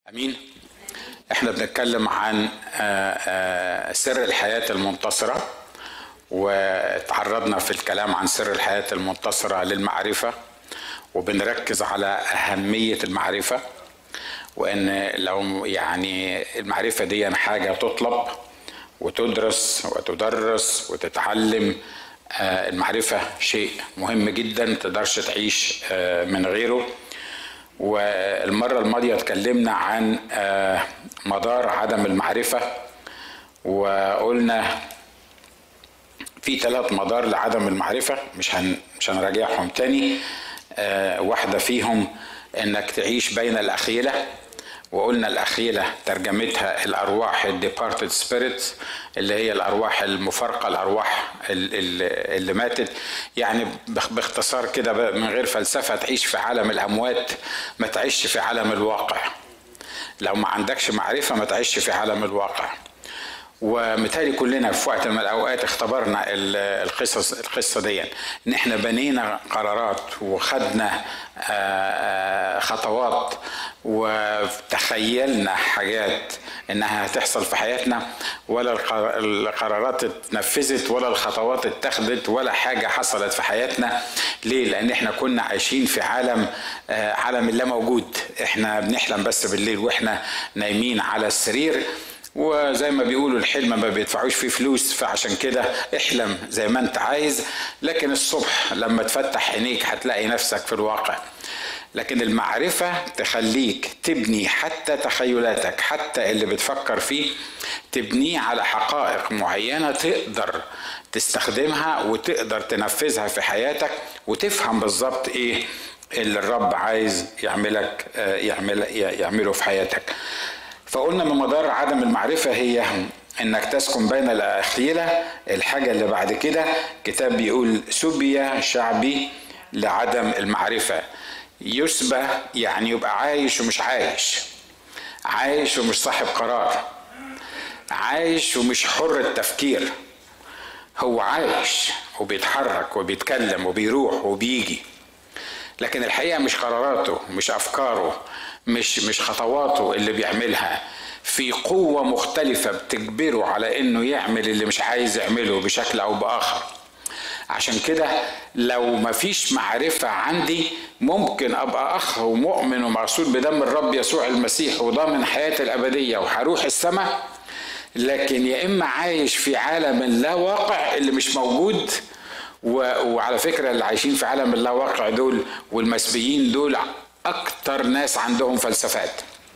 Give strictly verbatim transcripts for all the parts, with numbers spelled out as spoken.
امين. احنا بنتكلم عن سر الحياة المنتصرة، وتعرضنا في الكلام عن سر الحياة المنتصرة للمعرفة، وبنركز على أهمية المعرفة، وان لو يعني المعرفة دي حاجة تطلب وتدرس وتدرس وتتعلم. المعرفة شيء مهم جدا، متقدرش تعيش من غيره. والمرة الماضية اتكلمنا عن مدار عدم المعرفة، وقلنا في ثلاث مدار لعدم المعرفة، مش هن مش هنراجعهم تاني. واحدة فيهم انك تعيش بين الأخيلة، وقلنا الأخيلة ترجمتها الأرواح الديبارتد سبيريتس، اللي هي الأرواح المفارقة، الأرواح اللي ماتت. يعني باختصار كده من غير فلسفة، تعيش في عالم الأموات، ما تعيش في عالم الواقع. لو ما عندكش معرفة ما تعيش في عالم الواقع. ومثالي كلنا في وقت من الأوقات اختبرنا القصص القصة دي، ان احنا بنينا قرارات وخدنا خطوات وتخيلنا حاجات انها هتحصل في حياتنا، ولا القرارات اتنفذت ولا الخطوات اتخذت ولا حاجة حصلت في حياتنا. ليه؟ لان احنا كنا عايشين في عالم عالم لا موجود. احنا بنحلم بس بالليل واحنا نايمين على السرير، وزي ما بيقولوا الحلم ما بيدفعوش فيه فلوس، فعشان كده احلم زي ما انت عايز، لكن الصبح لما تفتح عينيك هتلاقي نفسك في الواقع. لكن المعرفة تخليك تبني حتى تخيلاتك، حتى اللي بتفكر فيه تبنيه على حقائق معينة تقدر تستخدمها وتقدر تنفذها في حياتك، وتفهم بالظبط ايه اللي الرب عايز يعملك يعمل يعمله في حياتك. فقلنا من مدار عدم المعرفة هي انك تسكن بين الأخيلة. الحاجة اللي بعد كده كتاب بيقول سبي شعبي لعدم المعرفة. يسبى يعني يبقى عايش ومش عايش، عايش ومش صاحب قرار، عايش ومش حر التفكير. هو عايش وبيتحرك وبيتكلم وبيروح وبيجي، لكن الحقيقة مش قراراته، مش أفكاره، مش مش خطواته اللي بيعملها. في قوة مختلفة بتجبره على انه يعمل اللي مش عايز يعمله بشكل او باخر. عشان كده لو ما فيش معرفة عندي، ممكن ابقى اخ ومؤمن ومرسول بدم الرب يسوع المسيح وضامن حياتي الابدية وهروح السماء، لكن يا اما عايش في عالم اللا واقع اللي مش موجود. وعلى فكرة اللي عايشين في عالم اللا واقع دول والمسبيين دول اكتر ناس عندهم فلسفات،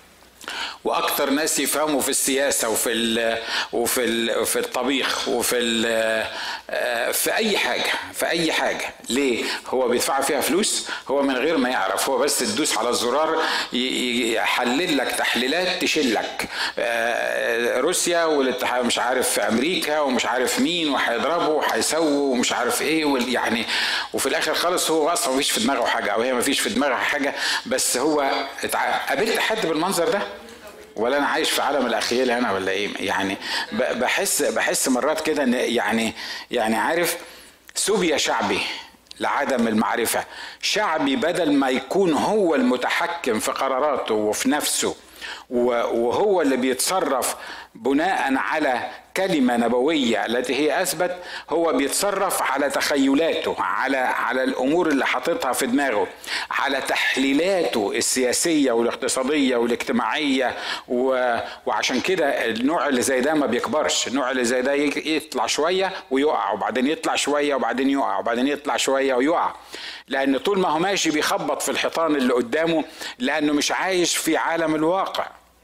واكتر ناس يفهموا في السياسه وفي ال وفي ال في الطبيخ وفي ال في اي حاجه في اي حاجه. ليه؟ هو بيدفع فيها فلوس، هو من غير ما يعرف، هو بس تدوس على الزرار يحلل لك تحليلات تشلك روسيا والاتحاد مش عارف في امريكا ومش عارف مين وهيضربوا وهيسووا ومش عارف ايه يعني. وفي الاخر خالص هو اصلا مفيش في دماغه حاجه، او هي مفيش في دماغها حاجه، بس هو قابلت حد بالمنظر ده؟ ولا انا عايش في عالم الاخيل هنا ولا ايه؟ يعني بحس بحس مرات كده ان يعني يعني عارف، سبي شعبي لعدم المعرفة. شعبي بدل ما يكون هو المتحكم في قراراته وفي نفسه وهو اللي بيتصرف بناء على كلمة نبوية التي هي أثبت، هو بيتصرف على تخيلاته، على على الأمور اللي حاططها في دماغه، على تحليلاته السياسية والاقتصادية والاجتماعية. وعشان كده النوع اللي زي ده ما بيكبرش. النوع اللي زي ده يطلع شوية ويقع، وبعدين يطلع شوية وبعدين يقع، وبعدين يطلع شوية ويقع، لأن طول ما هو ماشي بيخبط في الحيطان اللي قدامه، لأنه مش عايش في عالم الواقع.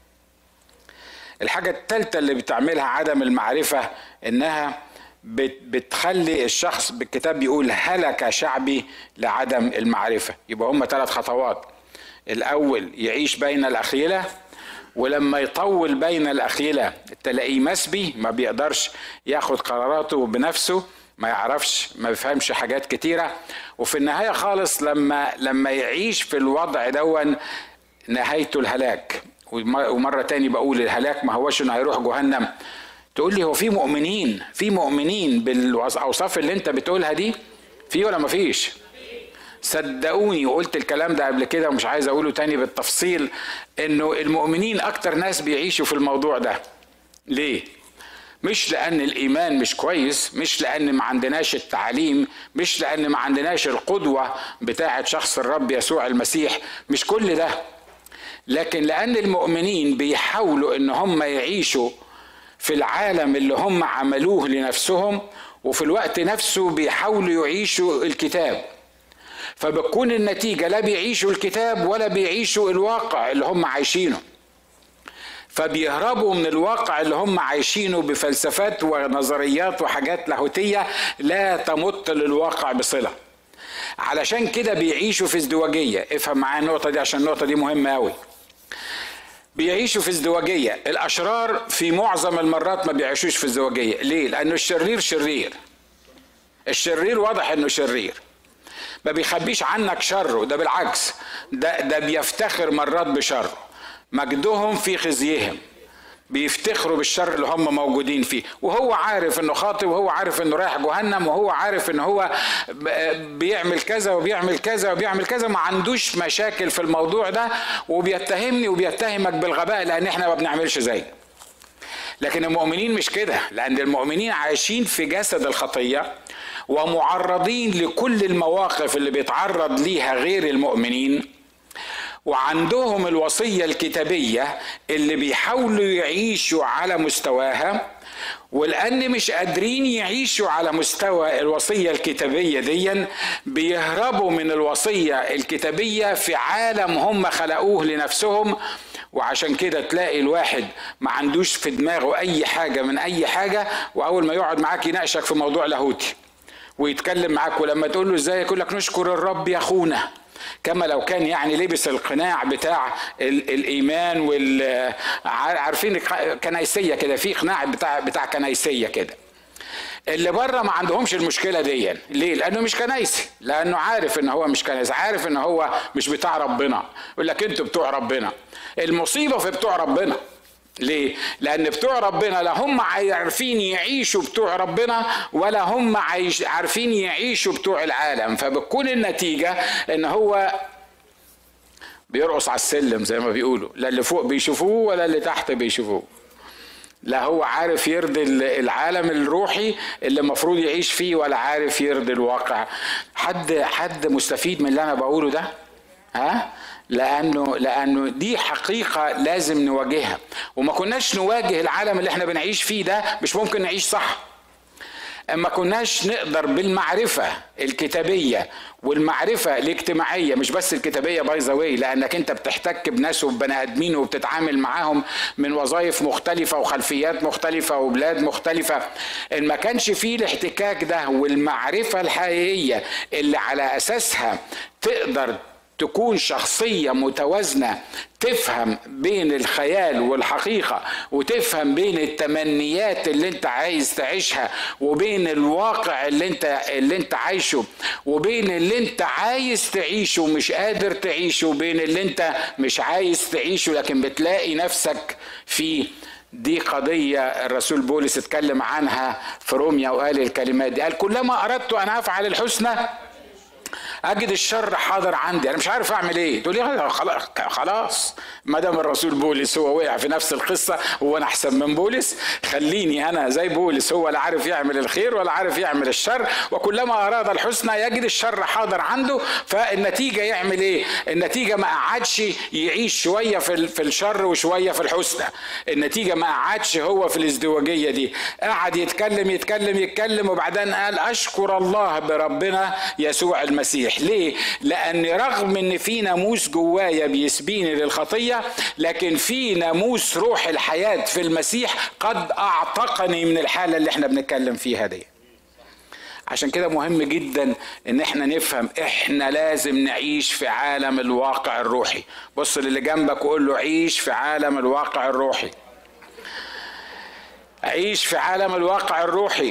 الحاجة الثالثة اللي بتعملها عدم المعرفة انها بتخلي الشخص، بالكتاب بيقول هلك شعبي لعدم المعرفة. يبقى هم ثلاث خطوات. الاول يعيش بين الاخيلة، ولما يطول بين الاخيلة تلاقيه مسبي، ما بيقدرش ياخد قراراته بنفسه، ما يعرفش، ما بيفهمش حاجات كتيرة. وفي النهاية خالص لما لما يعيش في الوضع دون نهايته الهلاك. ومرة تاني بقول الهلاك ما هوش انه هيروح جهنم. تقول لي هو في مؤمنين في مؤمنين بالاوصاف اللي انت بتقولها دي؟ في ولا ما فيش؟ صدقوني وقلت الكلام ده قبل كده ومش عايز اقوله تاني بالتفصيل، انه المؤمنين اكتر ناس بيعيشوا في الموضوع ده. ليه؟ مش لان الايمان مش كويس، مش لان ما عندناش التعليم، مش لان ما عندناش القدوة بتاعة شخص الرب يسوع المسيح، مش كل ده، لكن لان المؤمنين بيحاولوا ان هم يعيشوا في العالم اللي هم عملوه لنفسهم، وفي الوقت نفسه بيحاولوا يعيشوا الكتاب. فبتكون النتيجة لا بيعيشوا الكتاب ولا بيعيشوا الواقع اللي هم عايشينه، فبيهربوا من الواقع اللي هم عايشينه بفلسفات ونظريات وحاجات لاهوتية لا تمت للواقع بصلة. علشان كده بيعيشوا في ازدواجية. افهم معايا النقطة دي عشان النقطة دي مهمة قوي. بيعيشوا في ازدواجية. الأشرار في معظم المرات ما بيعيشوش في ازدواجية. ليه؟ لأنه الشرير شرير، الشرير واضح انه شرير، ما بيخبيش عنك شره، ده بالعكس، ده, ده بيفتخر مرات بشره. مجدهم في خزيهم، بيفتخروا بالشر اللي هم موجودين فيه، وهو عارف انه خاطئ، وهو عارف انه رايح جهنم، وهو عارف انه هو بيعمل كذا وبيعمل كذا وبيعمل كذا، ما عندوش مشاكل في الموضوع ده، وبيتهمني وبيتهمك بالغباء لان احنا ما بنعملش زيه. لكن المؤمنين مش كده، لان المؤمنين عايشين في جسد الخطية ومعرضين لكل المواقف اللي بيتعرض ليها غير المؤمنين، وعندهم الوصية الكتابية اللي بيحاولوا يعيشوا على مستواها، ولأن مش قادرين يعيشوا على مستوى الوصية الكتابية دي بيهربوا من الوصية الكتابية في عالم هم خلقوه لنفسهم. وعشان كده تلاقي الواحد ما عندوش في دماغه أي حاجة من أي حاجة، وأول ما يقعد معاك يناقشك في موضوع لاهوتي ويتكلم معاك، ولما تقول له ازاي يقول لك نشكر الرب يا اخونا، كما لو كان يعني لبس القناع بتاع الايمان وال عارفين كنايسيه كده، في قناع بتاع بتاع كنايسيه كده. اللي بره ما عندهمش المشكله دي. ليه؟ لانه مش كنايسي، لانه عارف ان هو مش كنايسي، عارف ان هو مش بتاع ربنا. يقول لك انتوا بتوع ربنا. المصيبه في بتوع ربنا. ليه؟ لأن بتوع ربنا لا هم عارفين يعيشوا بتوع ربنا، ولا هم عارفين يعيشوا بتوع العالم. فبتكون النتيجة ان هو بيرقص على السلم زي ما بيقولوا، لا اللي فوق بيشوفوه ولا اللي تحت بيشوفوه. لا هو عارف يرضي العالم الروحي اللي المفروض يعيش فيه، ولا عارف يرضي الواقع. حد حد مستفيد من اللي انا بقوله ده؟ ها؟ لأنه لأنه دي حقيقة لازم نواجهها، وما كناش نواجه العالم اللي احنا بنعيش فيه ده مش ممكن نعيش صح. اما كناش نقدر بالمعرفة الكتابية والمعرفة الاجتماعية، مش بس الكتابية باي ذا واي، لأنك انت بتحتك بناس وبني آدمين وبتتعامل معاهم من وظائف مختلفة وخلفيات مختلفة وبلاد مختلفة. ان ما كانش فيه الاحتكاك ده والمعرفة الحقيقية اللي على أساسها تقدر تكون شخصية متوازنة، تفهم بين الخيال والحقيقة، وتفهم بين التمنيات اللي انت عايز تعيشها وبين الواقع اللي انت اللي انت عايشه، وبين اللي انت عايز تعيشه ومش قادر تعيشه، وبين اللي انت مش عايز تعيشه لكن بتلاقي نفسك فيه. دي قضية الرسول بولس اتكلم عنها في روميا وقال الكلمات دي، قال كلما أردت أن أفعل الحسنى اجد الشر حاضر عندي، انا مش عارف اعمل ايه. تقول لي خلاص ما دام الرسول بولس هو وقع في نفس القصه، هو انا احسن من بولس؟ خليني انا زي بولس، هو لا عارف يعمل الخير ولا عارف يعمل الشر، وكلما اراد الحسنى يجد الشر حاضر عنده. فالنتيجه يعمل ايه؟ النتيجه ما قعدش يعيش شويه في في الشر وشويه في الحسنى. النتيجه ما قعدش هو في الازدواجيه دي، قعد يتكلم يتكلم يتكلم وبعدين قال اشكر الله بربنا يسوع المسيح. ليه؟ لأن رغم ان في ناموس جوايا بيسبيني للخطية، لكن في ناموس روح الحياة في المسيح قد اعتقني من الحالة اللي احنا بنتكلم فيها دي. عشان كده مهم جدا ان احنا نفهم احنا لازم نعيش في عالم الواقع الروحي. بص للي جنبك وقول له عيش في عالم الواقع الروحي. عيش في عالم الواقع الروحي.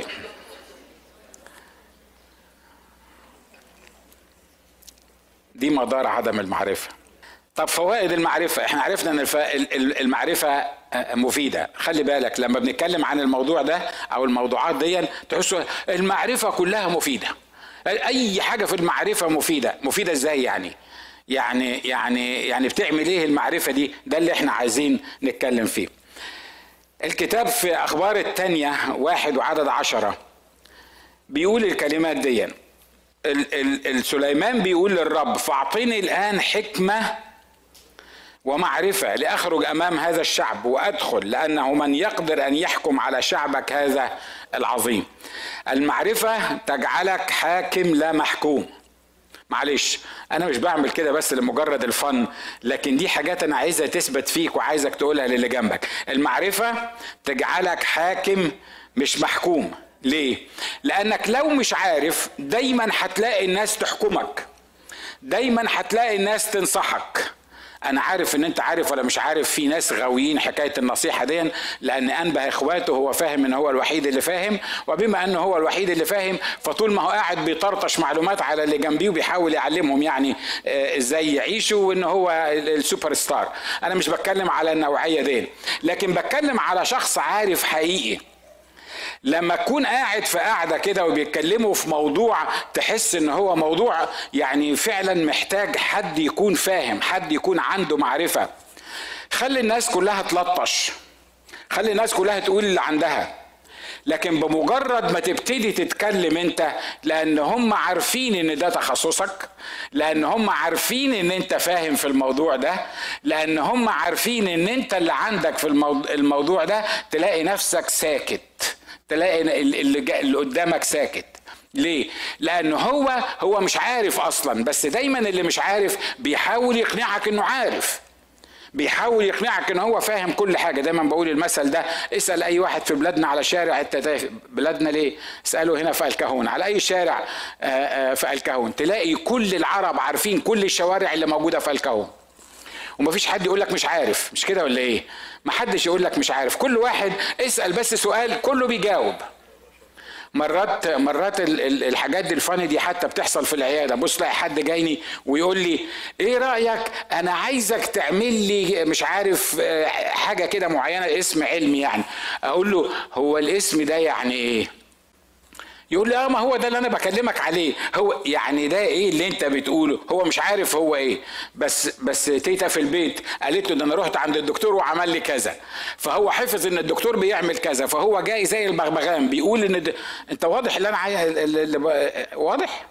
دي مدار عدم المعرفة. طب فوائد المعرفة، احنا عرفنا ان المعرفة مفيدة. خلي بالك لما بنتكلم عن الموضوع ده او الموضوعات دي تحسوا المعرفة كلها مفيدة. اي حاجه في المعرفه مفيده. مفيده ازاي يعني؟ يعني يعني يعني بتعمل ايه المعرفه دي؟ ده اللي احنا عايزين نتكلم فيه. الكتاب في اخبار التانية واحد وعدد عشرة بيقول الكلمات دي. سليمان بيقول للرب: فاعطيني الان حكمه ومعرفة لأخرج أمام هذا الشعب وأدخل، لأنه من يقدر أن يحكم على شعبك هذا العظيم. المعرفة تجعلك حاكم لا محكوم. معلش أنا مش بعمل كده بس لمجرد الفن، لكن دي حاجات أنا عايزة تثبت فيك وعايزك تقولها للي جنبك. المعرفة تجعلك حاكم مش محكوم. ليه؟ لأنك لو مش عارف دايما هتلاقي الناس تحكمك، دايما هتلاقي الناس تنصحك. انا عارف ان انت عارف ولا مش عارف، في ناس غاويين حكايه النصيحه دي، لان انبه اخواته هو فاهم ان هو الوحيد اللي فاهم، وبما انه هو الوحيد اللي فاهم فطول ما هو قاعد بيطرطش معلومات على اللي جنبيه وبيحاول يعلمهم يعني ازاي يعيشوا وان هو السوبر ستار. انا مش بتكلم على النوعيه دي، لكن بتكلم على شخص عارف حقيقي. لما تكون قاعد في قاعدة كده وبيتكلموا في موضوع تحس ان هو موضوع يعني فعلا محتاج حد يكون فاهم، حد يكون عنده معرفة، خلي الناس كلها تلطش، خلي الناس كلها تقول اللي عندها. لكن بمجرد ما تبتدي تتكلم انت، لان هم عارفين ان ده تخصصك، لان هم عارفين ان انت فاهم في الموضوع ده، لان هم عارفين ان انت اللي عندك في الموضوع ده، تلاقي نفسك ساكت، تلاقي اللي, اللي قدامك ساكت. ليه؟ لانه هو هو مش عارف اصلا، بس دايما اللي مش عارف بيحاول يقنعك انه عارف، بيحاول يقنعك ان هو فاهم كل حاجه. دايما بقول المثل ده: اسال اي واحد في بلادنا على شارع التتاف بلادنا ليه؟ اساله هنا في الكهون على اي شارع في الكهون، تلاقي كل العرب عارفين كل الشوارع اللي موجوده في الكهون، ومفيش حد يقول لك مش عارف. مش كده ولا ايه؟ محدش يقول لك مش عارف، كل واحد اسال بس سؤال كله بيجاوب. مرات مرات الحاجات دي الفاني دي حتى بتحصل في العياده. بص تلاقي حد جايني ويقول لي: ايه رايك انا عايزك تعمل لي مش عارف حاجه كده معينه، اسم علمي يعني. اقول له: هو الاسم ده يعني ايه؟ يقول لي: اه ما هو ده اللي انا بكلمك عليه. هو يعني ده ايه اللي انت بتقوله؟ هو مش عارف هو ايه، بس بس تيتا في البيت قالت له: ده انا رحت عند الدكتور وعمل لي كذا، فهو حفظ ان الدكتور بيعمل كذا، فهو جاي زي البغبغان بيقول ان د... انت واضح اللي انا عايز اللي ب... واضح.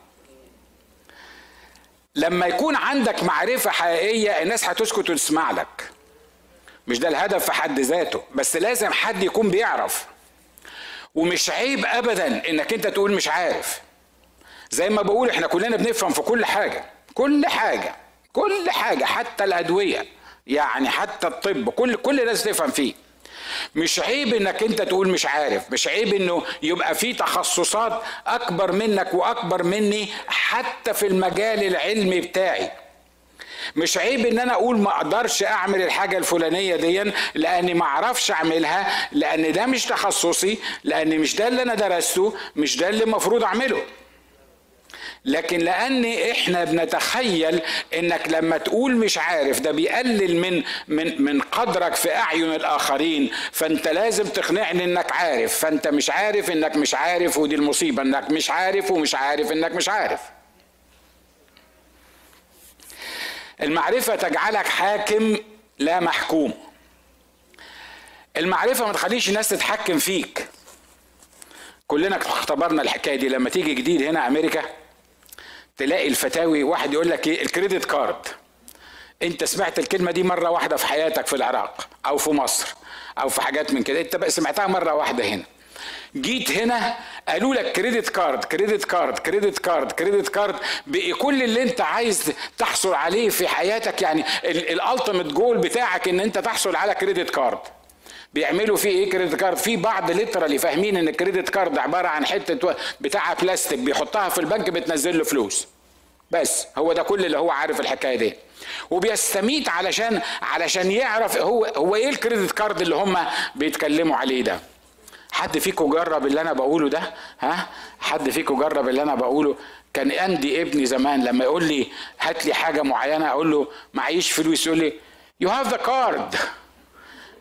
لما يكون عندك معرفة حقيقية الناس هتسكت وتسمع لك. مش ده الهدف في حد ذاته، بس لازم حد يكون بيعرف. ومش عيب ابدا انك انت تقول مش عارف. زي ما بقول احنا كلنا بنفهم في كل حاجة، كل حاجة كل حاجة حتى الادوية يعني حتى الطب، كل كل الناس تفهم فيه. مش عيب انك انت تقول مش عارف، مش عيب انه يبقى في تخصصات اكبر منك واكبر مني حتى في المجال العلمي بتاعي. مش عيب ان انا اقول ما اقدرش اعمل الحاجة الفلانية دي لاني ما اعرفش اعملها، لان ده مش تخصصي، لان مش ده اللي انا درسته، مش ده اللي المفروض اعمله. لكن لان احنا بنتخيل انك لما تقول مش عارف ده بيقلل من من من قدرك في اعين الاخرين، فانت لازم تقنعني انك عارف، فانت مش عارف انك مش عارف، ودي المصيبة انك مش عارف ومش عارف انك مش عارف. المعرفة تجعلك حاكم لا محكوم. المعرفة ما تخليش الناس تتحكم فيك. كلنا اختبرنا الحكاية دي. لما تيجي جديد هنا امريكا تلاقي الفتاوي واحد يقول لك ايه الكريدت كارد. انت سمعت الكلمة دي مرة واحدة في حياتك في العراق او في مصر او في حاجات من كده، انت بقى سمعتها مرة واحدة هنا. جيت هنا قالوا لك كريدت كارد كريدت كارد كريدت كارد كريدت كارد، بقى كل اللي انت عايز تحصل عليه في حياتك يعني الالتيميت جول بتاعك ان انت تحصل على كريدت كارد. بيعملوا فيه ايه كريدت كارد؟ في بعض ليترالي فاهمين ان الكريدت كارد عباره عن حته بتاعه بلاستيك بيحطها في البنك بتنزل له فلوس بس. هو ده كل اللي هو عارف الحكايه دي، وبيستميت علشان علشان يعرف هو هو ايه الكريدت كارد اللي هم بيتكلموا عليه ده. حد فيكم جرب اللي انا بقوله ده؟ ها حد فيكم جرب اللي انا بقوله؟ كان عندي ابني زمان لما يقول لي هات لي حاجه معينه اقول له معيش فلوس، يقول لي you have the card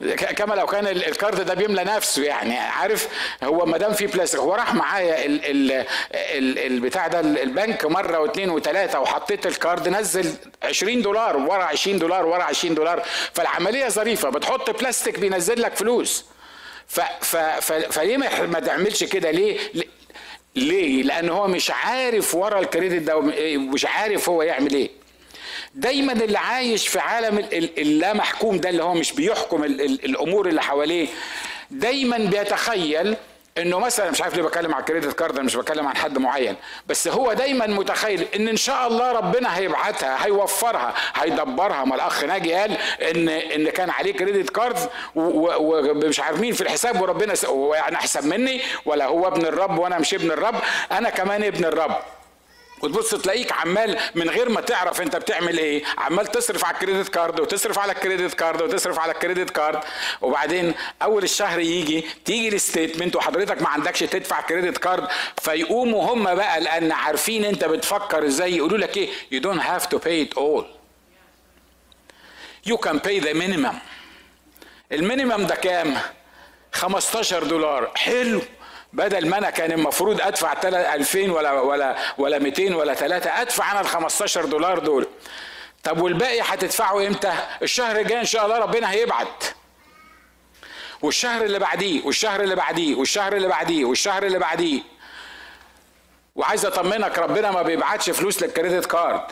كما لو كان الكارد ده بيملى نفسه، يعني عارف هو ما دام في بلاستيك. هو راح معايا ال ال ال البتاع ده البنك مره واثنين وثلاثه، وحطيت الكارد نزل عشرين دولار ورا عشرين دولار ورا عشرين دولار، فالعمليه ظريفه. بتحط بلاستيك بينزل لك فلوس. ف ف ف فليه ما تعملش كده؟ ليه؟ ليه؟ لان هو مش عارف ورا الكريدت ده، مش عارف هو يعمل ايه. دايما اللي عايش في عالم اللا محكوم ده، اللي هو مش بيحكم الامور اللي حواليه، دايما بيتخيل انه مثلا، مش عارف ليه بتكلم على الكريدت كارد، مش بتكلم عن حد معين، بس هو دايما متخيل ان ان شاء الله ربنا هيبعتها، هيوفرها، هيدبرها. ما الاخ ناجي قال ان ان كان عليه كريدت كارد ومش عارف مين في الحساب، وربنا يعني احسن مني، ولا هو ابن الرب وانا مش ابن الرب، انا كمان ابن الرب. وتبص تلاقيك عمال من غير ما تعرف انت بتعمل ايه، عمال تصرف على الكريدت كارد وتصرف على الكريدت كارد وتصرف على الكريدت كارد، وبعدين اول الشهر يجي تيجي الستيتمنت وحضرتك ما عندكش تدفع كريدت كارد، فيقوموا هم بقى لان عارفين انت بتفكر ازاي يقولوا لك ايه؟ you don't have to pay it all, you can pay the minimum. المينيمم ده كام؟ خمستاشر دولار. حلو، بدل ما انا كان المفروض ادفع ألفين ولا ولا ولا مئتين ولا ثلاثة، ادفع انا ال خمستاشر دولار دول. طب والباقي هتدفعه امتى؟ الشهر الجاي ان شاء الله ربنا هيبعت، والشهر اللي بعديه والشهر اللي بعديه والشهر اللي بعديه والشهر اللي بعديه. وعايز اطمنك ربنا ما بيبعتش فلوس للكريدت كارد.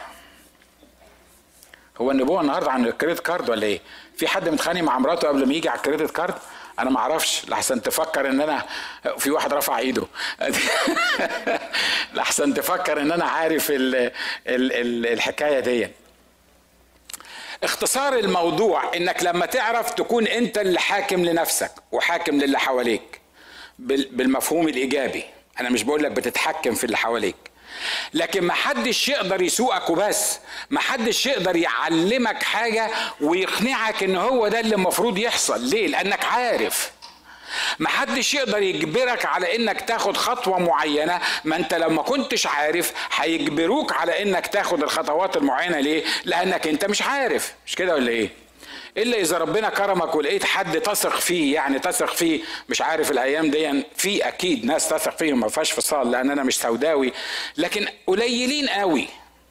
هو النبوة النهارده عن الكريدت كارد ولا ايه؟ في حد متخانق مع مراته قبل ما يجي على الكريدت كارد؟ انا ما اعرفش، لحسن تفكر ان انا في واحد رفع ايده لحسن تفكر ان انا عارف ال ال ال الحكايه دي. اختصار الموضوع انك لما تعرف تكون انت اللي حاكم لنفسك وحاكم للي حواليك بالمفهوم الايجابي. انا مش بقول لك بتتحكم في اللي حواليك، لكن ما حدش يقدر يسوقك وبس، ما حدش يقدر يعلمك حاجة ويقنعك ان هو ده اللي المفروض يحصل. ليه؟ لانك عارف. ما حدش يقدر يجبرك على انك تاخد خطوة معينة، ما انت لما كنتش عارف هيجبروك على انك تاخد الخطوات المعينة. ليه؟ لانك انت مش عارف. مش كده ولا ايه؟ الا اذا ربنا كرمك ولقيت حد تثق فيه، يعني تثق فيه. مش عارف الايام دي في اكيد ناس تثق فيهم، ما فيهاش فصال، لان انا مش سوداوي، لكن قليلين قوي.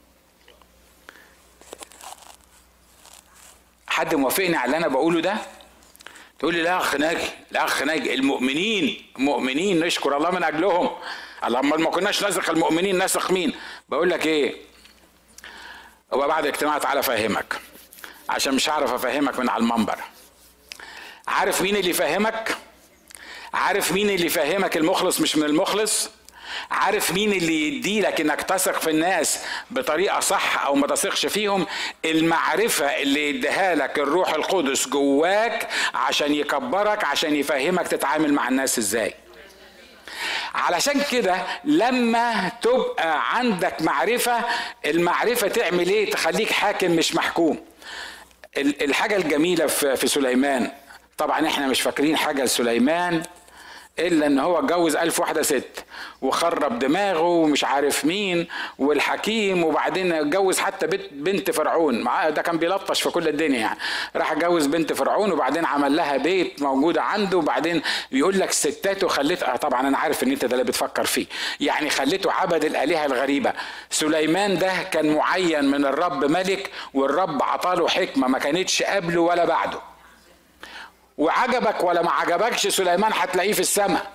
حد موافقني على اللي انا بقوله ده؟ تقول لي لا اخ ناجي، لا اخ ناجي، المؤمنين مؤمنين نشكر الله من اجلهم. اللهم ما كناش نثق المؤمنين نثق مين؟ بقول لك ايه، هو بعد اجتماع تعالى افهمك، عشان مش هعرف افهمك من على المنبر. عارف مين اللي يفهمك؟ عارف مين اللي يفهمك المخلص مش من المخلص؟ عارف مين اللي يديلك انك تثق في الناس بطريقة صح او ما تثقش فيهم؟ المعرفة اللي يديها لك الروح القدس جواك عشان يكبرك، عشان يفهمك تتعامل مع الناس ازاي. علشان كده لما تبقى عندك معرفة، المعرفة تعمل ايه؟ تخليك حاكم مش محكوم. الحاجة الجميلة في سليمان، طبعا احنا مش فاكرين حاجة لسليمان الا ان هو اتجوز الف واحدة ست وخرب دماغه ومش عارف مين والحكيم، وبعدين اتجوز حتى بنت فرعون معاه، ده كان بيلطش في كل الدنيا يعني. راح اتجوز بنت فرعون وبعدين عمل لها بيت موجودة عنده، وبعدين بيقول لك ستاته خليته، طبعا انا عارف ان انت ده اللي بتفكر فيه، يعني خليته عبد الالهة الغريبة. سليمان ده كان معين من الرب ملك، والرب عطاله حكمة ما كانتش قبله ولا بعده. وعجبك ولا ما عجبكش سليمان هتلاقيه في السماء.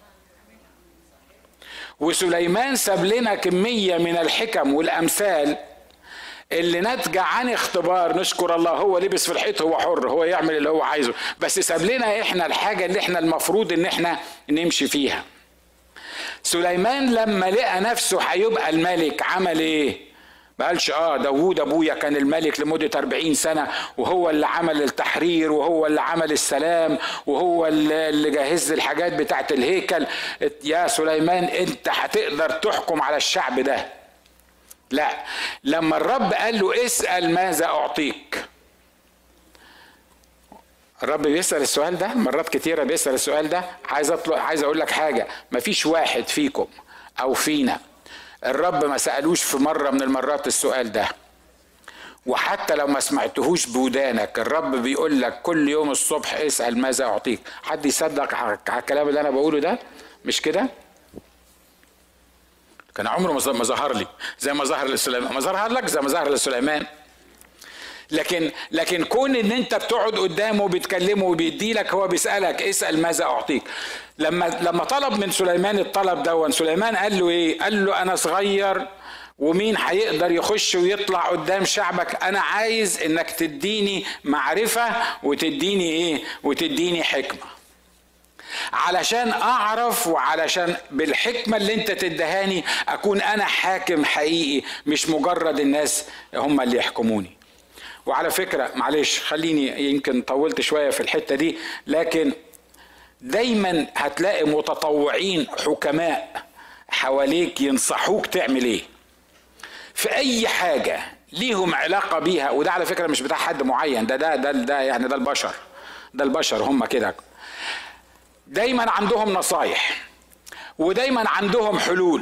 وسليمان ساب لنا كمية من الحكم والأمثال اللي ناتجة عن اختبار. نشكر الله، هو لبس في الحيط، هو حر، هو يعمل اللي هو عايزه، بس ساب لنا احنا الحاجة اللي احنا المفروض ان احنا نمشي فيها. سليمان لما لقى نفسه هيبقى الملك عمل ايه؟ ما قالش اه داوود ابويا كان الملك لمدة أربعين سنة وهو اللي عمل التحرير وهو اللي عمل السلام وهو اللي جهز الحاجات بتاعت الهيكل. يا سليمان انت هتقدر تحكم على الشعب ده؟ لا، لما الرب قال له اسأل ماذا اعطيك. الرب بيسأل السؤال ده مرات كتيرة، بيسأل السؤال ده. عايز اطلع عايز اقول لك حاجة، مفيش واحد فيكم او فينا الرب ما سألوش في مرة من المرات السؤال ده، وحتى لو ما سمعتهوش بودانك الرب بيقول لك كل يوم الصبح اسأل ماذا أعطيك. حد يصدق على الكلام اللي أنا بقوله ده؟ مش كده؟ كان عمره ما ظهر لي زي ما ظهر لسليمان، ما ظهر لك زي ما ظهر لسليمان. لكن لكن كون ان انت بتقعد قدامه وبتكلمه وبيدي لك، هو بيسالك اسال ماذا اعطيك. لما لما طلب من سليمان الطلب ده، سليمان قال له ايه؟ قال له انا صغير ومين هيقدر يخش ويطلع قدام شعبك، انا عايز انك تديني معرفه وتديني ايه؟ وتديني حكمه علشان اعرف، وعلشان بالحكمة اللي انت تدهاني اكون انا حاكم حقيقي، مش مجرد الناس هم اللي يحكموني. وعلى فكرة معلش خليني يمكن طولت شوية في الحتة دي، لكن دايما هتلاقي متطوعين حكماء حواليك ينصحوك تعمل ايه في اي حاجة ليهم علاقة بيها. وده على فكرة مش بتاع حد معين، ده ده ده, ده يعني ده البشر، ده البشر هم كده، دايما عندهم نصايح ودايما عندهم حلول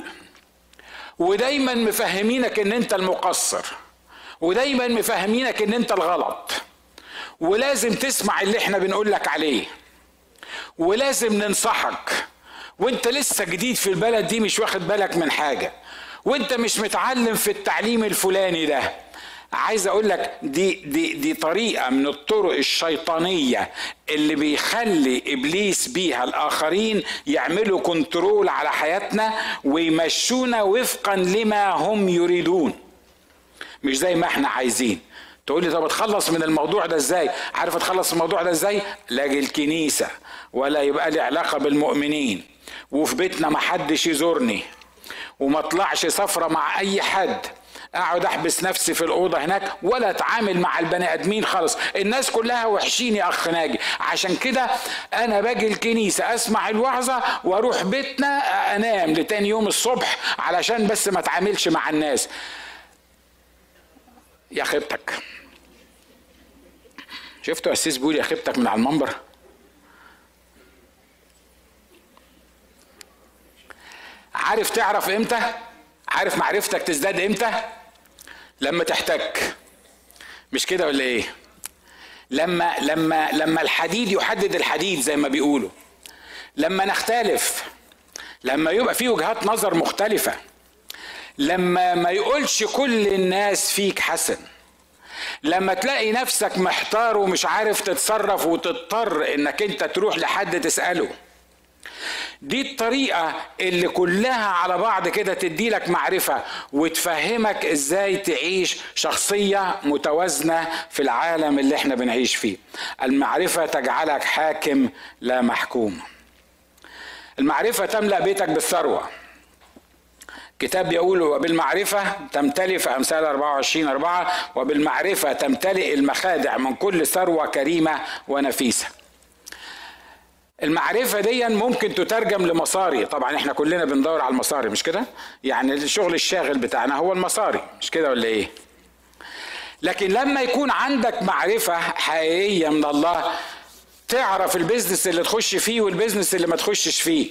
ودايما مفهمينك ان انت المقصر ودايما مفهمينك ان انت الغلط، ولازم تسمع اللي احنا بنقول لك عليه، ولازم ننصحك وانت لسه جديد في البلد دي مش واخد بالك من حاجة، وانت مش متعلم في التعليم الفلاني ده. عايز اقول لك دي دي دي طريقه من الطرق الشيطانيه اللي بيخلي ابليس بيها الاخرين يعملوا كنترول على حياتنا ويمشونا وفقا لما هم يريدون، مش زي ما احنا عايزين. تقول لي طب اتخلص من الموضوع ده ازاي؟ عارف اتخلص من الموضوع ده ازاي؟ لاجي الكنيسه ولا يبقى لي علاقه بالمؤمنين، وفي بيتنا ما حدش يزورني، وما اطلعش سفره مع اي حد، اقعد احبس نفسي في الاوضه هناك ولا اتعامل مع البني ادمين خالص، الناس كلها وحشين يا اخ ناجي. عشان كده انا باجي الكنيسه اسمع الوعظه واروح بيتنا انام لتاني يوم الصبح علشان بس ما اتعاملش مع الناس. يا خيبتك. شفتوا اسيس بيقول يا خيبتك من على المنبر؟ عارف تعرف امتى؟ عارف معرفتك تزداد امتى؟ لما تحتك، مش كده ولا ايه؟ لما لما لما الحديد يحدد الحديد زي ما بيقولوا، لما نختلف، لما يبقى في وجهات نظر مختلفة، لما ما يقولش كل الناس فيك حسن، لما تلاقي نفسك محتار ومش عارف تتصرف وتضطر انك انت تروح لحد تسأله. دي الطريقة اللي كلها على بعض كده تدي لك معرفة وتفهمك ازاي تعيش شخصية متوازنة في العالم اللي احنا بنعيش فيه. المعرفة تجعلك حاكم لا محكوم. المعرفة تملأ بيتك بالثروة. كتاب يقول وبالمعرفة تمتلئ في أمثال أربعة وعشرين أربعة، وبالمعرفة تمتلئ المخادع من كل ثروة كريمة ونفيسة. المعرفة دي ممكن تترجم لمصاري، طبعا احنا كلنا بندور على المصاري مش كده؟ يعني الشغل الشاغل بتاعنا هو المصاري مش كده ولا ايه؟ لكن لما يكون عندك معرفة حقيقية من الله تعرف البيزنس اللي تخش فيه والبيزنس اللي ما تخشش فيه،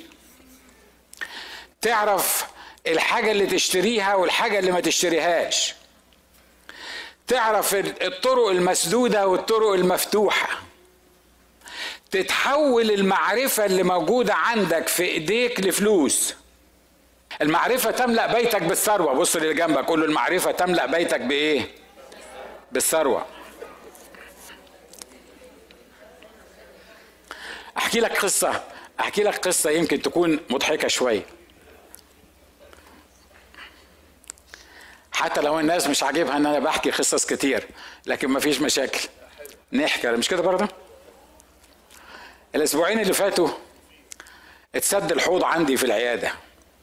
تعرف الحاجة اللي تشتريها والحاجة اللي ما تشتريهاش، تعرف الطرق المسدودة والطرق المفتوحة، تتحول المعرفة اللي موجودة عندك في ايديك لفلوس. المعرفة تملأ بيتك بالثروة. بص اللي جنبك قول له المعرفة تملأ بيتك بايه؟ بالثروة. احكي لك قصة احكي لك قصة يمكن تكون مضحكة شوية، حتى لو الناس مش عاجبها ان انا بحكي قصص كتير، لكن مفيش مشاكل نحكي، مش كده برضه؟ الاسبوعين اللي فاتوا اتسد الحوض عندي في العيادة.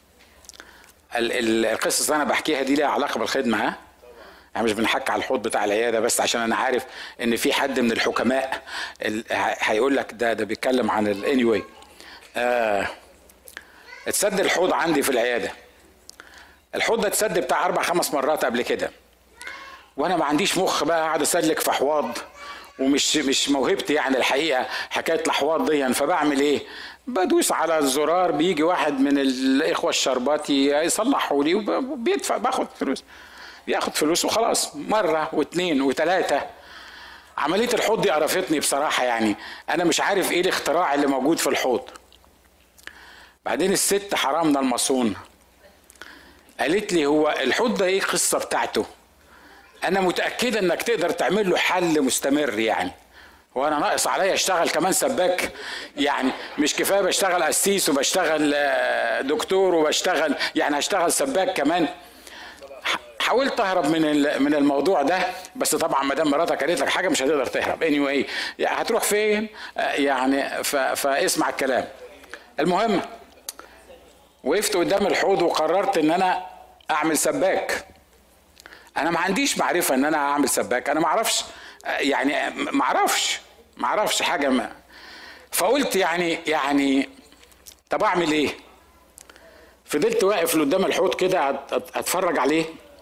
القصص اللي انا بحكيها دي ليها علاقة بالخدمة، ها؟ يعني مش بنحكي على الحوض بتاع العيادة بس عشان انا عارف ان في حد من الحكماء هيقول لك ده ده بيتكلم عن ال anyway. آه اتسد الحوض عندي في العيادة. الحوض ده اتسد بتاع اربع خمس مرات قبل كده، وانا ما عنديش مخ بقى اقعد اسلك في حواض، ومش مش موهبتي يعني الحقيقه حكايه الحواض دي. فبعمل ايه؟ بدوس على الزرار بيجي واحد من الاخوه الشرباتي يصلحوا لي وبيدفع، باخد فلوس. ياخد فلوس وخلاص، مرة واثنين وثلاثة. عملية الحوض دي قرفتني بصراحة، يعني أنا مش عارف إيه الاختراع اللي موجود في الحوض. بعدين الست حرامنا المصون قالت لي هو الحوض ده إيه القصة بتاعته؟ أنا متأكدة إنك تقدر تعمل له حل مستمر. يعني هو أنا ناقص عليا أشتغل كمان سباك؟ يعني مش كفاية بشتغل قسيس وبشتغل دكتور وبشتغل، يعني هشتغل سباك كمان؟ حاولت اهرب من من الموضوع ده، بس طبعا ما دام مراتك قالت لك حاجه مش هتقدر تهرب. اني anyway يعني هتروح فين؟ يعني فاسمع الكلام. المهم وقفت قدام الحوض وقررت ان انا اعمل سباك. انا ما عنديش معرفه ان انا اعمل سباك، انا ما اعرفش، يعني ما اعرفش ما اعرفش حاجه ما. فقلت يعني يعني طب اعمل ايه؟ فضلت واقف قدام الحوض كده اتفرج عليه.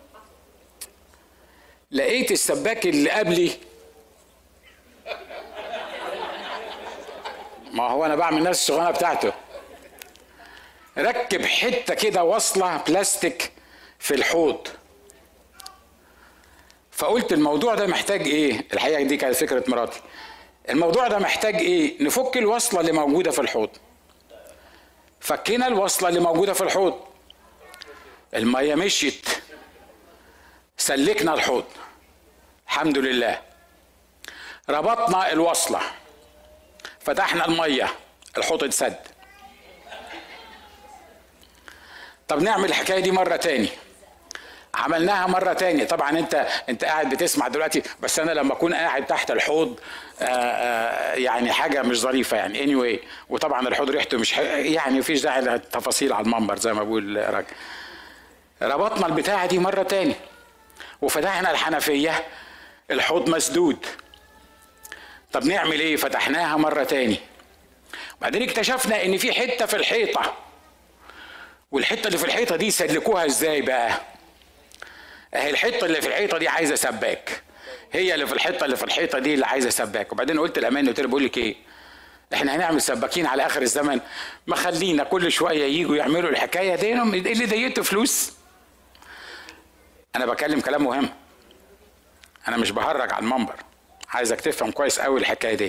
لقيت السباك اللي قبلي، ما هو انا بعمل نفس الشغلانه بتاعته، ركب حته كده وصله بلاستيك في الحوض. فقلت الموضوع ده محتاج ايه؟ الحقيقه دي كانت فكره مراتي. الموضوع ده محتاج ايه؟ نفك الوصله اللي موجوده في الحوض. فكينا الوصله اللي موجوده في الحوض، الميه مشيت، سلكنا الحوض الحمد لله. ربطنا الوصله، فتحنا الميه، الحوض اتسد. طب نعمل الحكايه دي مره تاني. عملناها مره تاني. طبعا انت انت قاعد بتسمع دلوقتي، بس انا لما اكون قاعد تحت الحوض آآ آآ يعني حاجه مش ظريفه يعني. anyway وطبعا الحوض ريحته مش يعني مفيش داعي للتفاصيل على المنبر زي ما بقول راجل. ربطنا البتاعه دي مره تاني وفتحنا الحنفيه، الحوض مسدود. طب نعمل ايه؟ فتحناها مره تاني. بعدين اكتشفنا ان في حته في الحيطه، والحته اللي في الحيطه دي سلكوها ازاي بقى؟ اهي الحته اللي في الحيطه دي عايزه سباك، هي اللي في الحته اللي في الحيطه دي اللي عايزه سباك. وبعدين قلت الامان، قلت له بقول لك ايه، احنا هنعمل سباكين على اخر الزمن، ما خلينا كل شويه يجوا يعملوا الحكايه دي اللي ضيقته فلوس. انا بكلم كلام مهم، انا مش بهرج على المنبر، عايزك تفهم كويس قوي الحكايه دي.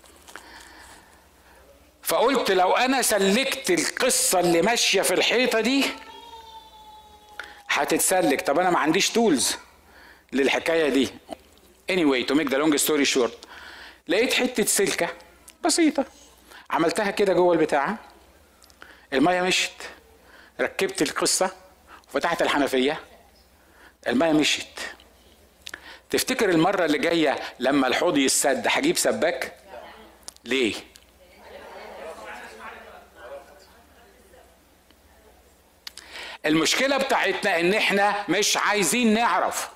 فقلت لو انا سلكت القصه اللي ماشيه في الحيطه دي هتتسلك. طب انا ما عنديش تولز للحكايه دي. anyway to make the long story short، لقيت حته سلكه بسيطه عملتها كده جوه البتاعه، الميه مشت، ركبت القصه وفتحت الحنفيه، الميه مشت. تفتكر المره اللي جايه لما الحوض يسد هجيب سباك؟ ليه؟ المشكلة بتاعتنا ان احنا مش عايزين نعرف،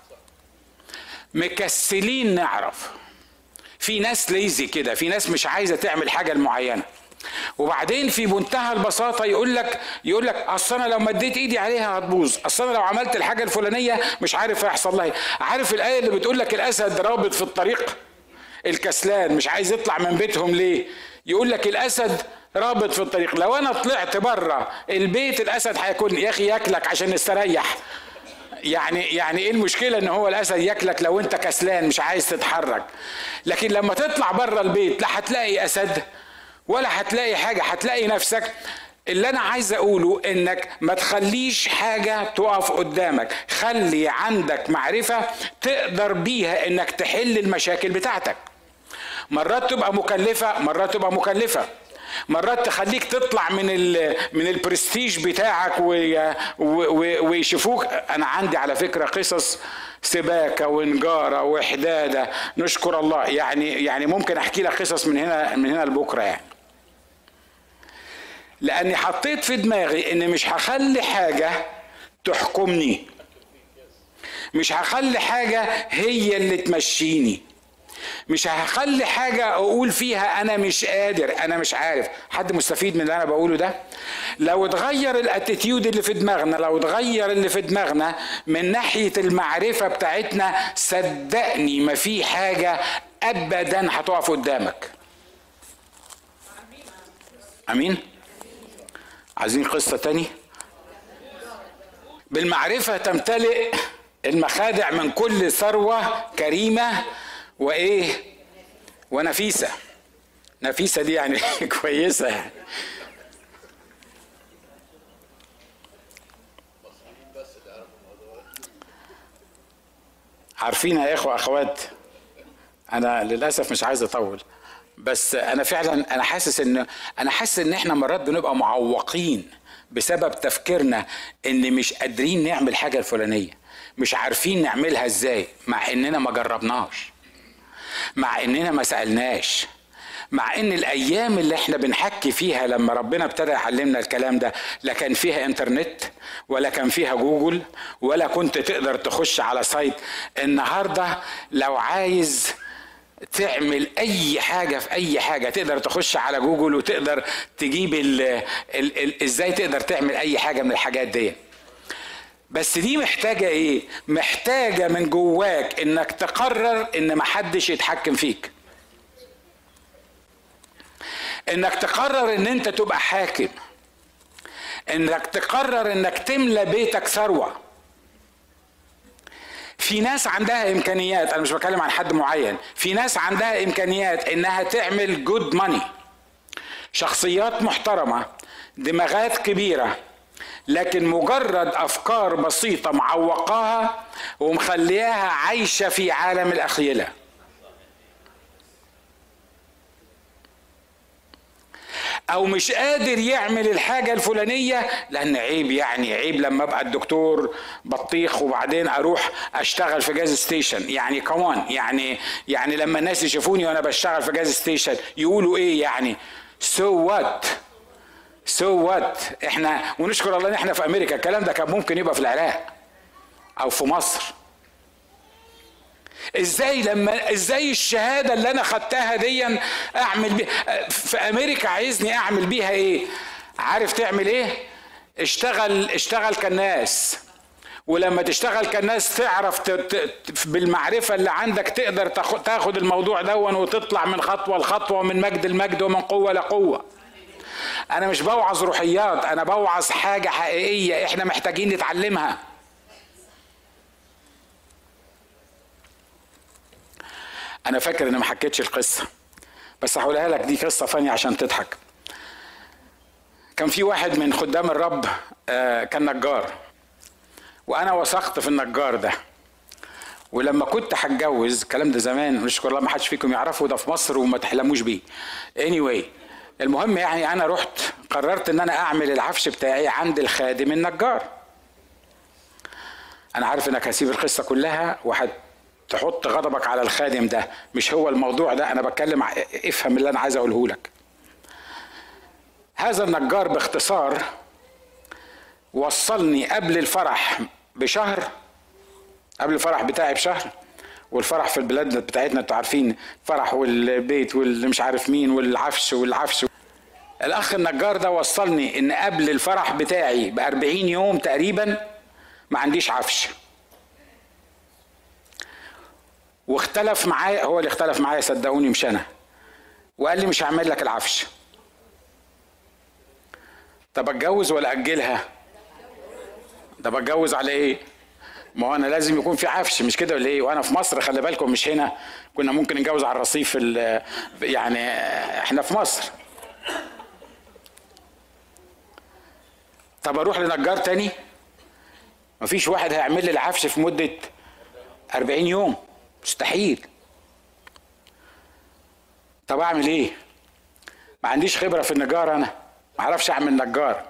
مكسلين نعرف. في ناس ليزي كده، في ناس مش عايزة تعمل حاجة المعينة. وبعدين في منتهى البساطة يقول لك يقول لك اصل انا لو مديت ايدي عليها هتبوظ، اصل انا لو عملت الحاجة الفلانية مش عارف هيحصل لها. عارف الآية اللي بتقول لك الاسد رابط في الطريق، الكسلان مش عايز يطلع من بيتهم ليه؟ يقول لك الاسد رابط في الطريق. لو انا طلعت بره البيت الاسد هياكلني. يا اخي ياكلك عشان نستريح. يعني يعني ايه المشكله ان هو الاسد ياكلك لو انت كسلان مش عايز تتحرك؟ لكن لما تطلع بره البيت لا هتلاقي اسد ولا هتلاقي حاجه، هتلاقي نفسك. اللي انا عايز اقوله انك ما تخليش حاجه تقف قدامك، خلي عندك معرفه تقدر بيها انك تحل المشاكل بتاعتك. مرات تبقى مكلفه، مرات تبقى مكلفه، مرات تخليك تطلع من ال من البرستيج بتاعك ويشوفوك. انا عندي على فكره قصص سباكه ونجاره وحداده نشكر الله، يعني يعني ممكن احكي لك قصص من هنا من هنا لبكره، يعني لاني حطيت في دماغي ان مش هخلي حاجه تحكمني، مش هخلي حاجه هي اللي تمشيني، مش هخلي حاجة اقول فيها انا مش قادر انا مش عارف. حد مستفيد من اللي انا بقوله ده؟ لو اتغير الاتيتيود اللي في دماغنا، لو اتغير اللي في دماغنا من ناحية المعرفة بتاعتنا، صدقني ما في حاجة ابدا هتقف قدامك. امين. عايزين قصة تاني؟ بالمعرفة تمتلئ المخادع من كل ثروة كريمة وايه ونفيسة. نفيسة دي يعني كويسة يعني. عارفين يا اخوة اخوات، انا للاسف مش عايز اطول، بس انا فعلا انا حاسس ان انا حاسس ان احنا مرات بنبقى معوقين بسبب تفكيرنا ان مش قادرين نعمل حاجة الفلانية، مش عارفين نعملها ازاي، مع اننا ما جربناش، مع اننا ما سألناش، مع ان الايام اللي احنا بنحكي فيها لما ربنا ابتدى يعلمنا الكلام ده لا كان فيها انترنت ولا كان فيها جوجل ولا كنت تقدر تخش على سايت. النهاردة لو عايز تعمل اي حاجة في اي حاجة تقدر تخش على جوجل وتقدر تجيب ال ال ال ازاي تقدر تعمل اي حاجة من الحاجات دي. بس دي محتاجة ايه؟ محتاجة من جواك انك تقرر ان محدش يتحكم فيك، انك تقرر ان انت تبقى حاكم، انك تقرر انك تملى بيتك ثروة. في ناس عندها امكانيات، انا مش بتكلم عن حد معين، في ناس عندها امكانيات انها تعمل جود ماني، شخصيات محترمة، دماغات كبيرة، لكن مجرد افكار بسيطة معوقاها ومخلياها عايشة في عالم الاخيلة. او مش قادر يعمل الحاجة الفلانية لان عيب، يعني عيب لما ابقى الدكتور بطيخ وبعدين اروح اشتغل في جاز ستيشن، يعني كمان يعني يعني لما الناس يشوفوني وانا بشتغل في جاز ستيشن يقولوا ايه يعني؟ سو وات سو وات احنا ونشكر الله ان احنا في امريكا. الكلام ده كان ممكن يبقى في العراق او في مصر. ازاي لما ازاي الشهاده اللي انا خدتها دي اعمل بيها في امريكا؟ عايزني اعمل بيها ايه؟ عارف تعمل ايه؟ اشتغل اشتغل كالناس، ولما تشتغل كالناس تعرف بالمعرفه اللي عندك تقدر تاخد الموضوع دون وتطلع من خطوه لخطوه ومن مجد لمجد ومن قوه لقوه. انا مش بوعظ روحيات، انا بوعظ حاجه حقيقيه احنا محتاجين نتعلمها. انا فاكر اني ما حكيتش القصه بس هقولها لك، دي قصه فانية عشان تضحك. كان في واحد من خدام الرب كان نجار، وانا وثقت في النجار ده، ولما كنت هتجوز، الكلام ده زمان نشكر الله ما حدش فيكم يعرفه، ده في مصر وما تحلموش بيه. anyway المهم يعني انا رحت قررت ان انا اعمل العفش بتاعي عند الخادم النجار. انا عارف انك هسيب القصه كلها وحد تحط غضبك على الخادم ده، مش هو الموضوع ده، انا بتكلم، افهم اللي انا عايز اقوله لك. هذا النجار باختصار وصلني قبل الفرح بشهر، قبل الفرح بتاعي بشهر، والفرح في البلاد بتاعتنا انتوا عارفين، فرح والبيت واللي مش عارف مين والعفش والعفش. الاخ النجار ده وصلني ان قبل الفرح بتاعي بأربعين يوم تقريبا ما عنديش عفش، واختلف معايا، هو اللي اختلف معايا صدقوني مش انا، وقال لي مش هعمل لك العفش. طب اتجوز ولا اجلها؟ طب اتجوز على ايه؟ ما هو انا لازم يكون في عفش، مش كده ولا ايه؟ وانا في مصر خلي بالكم مش هنا، كنا ممكن نتجوز على الرصيف، يعني احنا في مصر. طب اروح لنجار تاني؟ مفيش واحد هيعمل لي العفش في مدة أربعين يوم، مستحيل. طب اعمل ايه؟ ما عنديش خبرة في النجار، انا ما اعرفش اعمل نجار،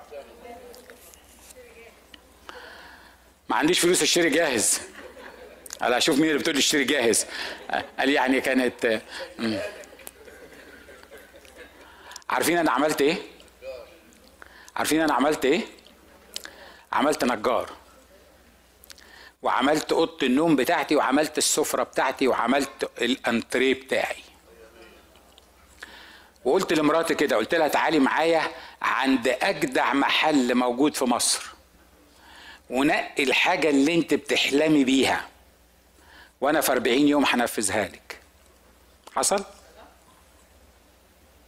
ما عنديش فلوس اشتري جاهز. قال اشوف مين اللي بتقول لي اشتري جاهز. قال يعني كانت م. عارفين انا عملت ايه؟ عارفين انا عملت ايه؟ عملت نجار، وعملت اوضه النوم بتاعتي، وعملت السفره بتاعتي، وعملت الانتريه بتاعي. وقلت لمراتي كده، قلت لها تعالي معايا عند اجدع محل موجود في مصر ونقي الحاجه اللي انت بتحلمي بيها، وانا في أربعين يوم هنفذها لك. حصل؟